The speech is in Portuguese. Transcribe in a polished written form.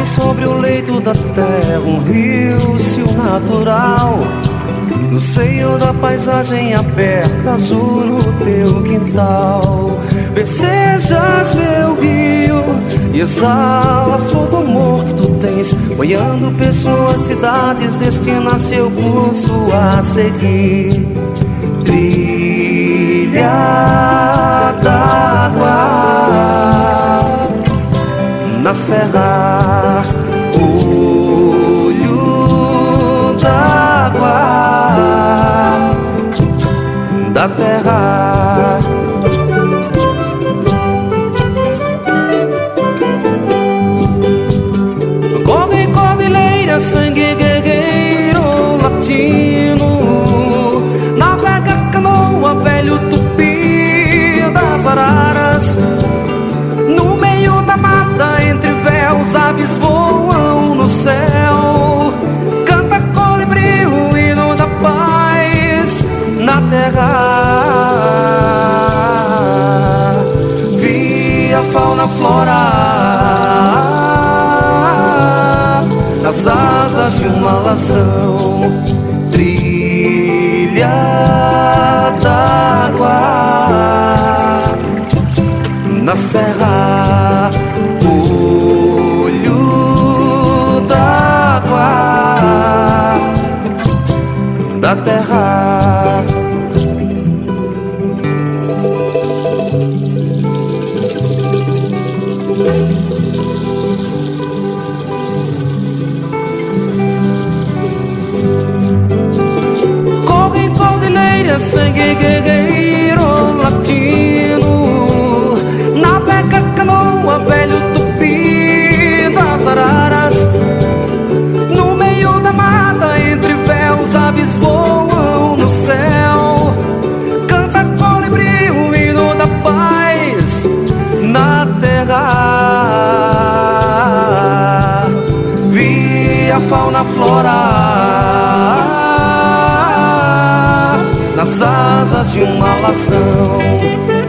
Corre sobre o leito da terra um rio-cio natural, no seio da paisagem aberta, azul no teu quintal. Vecejas meu rio e exalas todo o amor que tu tens, banhando pessoas, cidades, destina seu curso a seguir. Trilha d'água na serra, olho d'água da terra. Corre cordilheira, sangue guerreiro latino, navega canoa, velho tupi das araras. No meio da mata, entre véus, aves voam no céu. Canta colibri, o hino da paz na terra. Vi a fauna, flora nas asas de uma lação. Trilha d'água na serra, olho d'água da terra. Corre cordilheira, sangue guerreiro latino, navega canoa, velho tupi das araras. No meio da mata, entre véus, aves voam no céu. Canta colibri, o hino da paz na terra. Vi a fauna, flora nas asas de uma lação.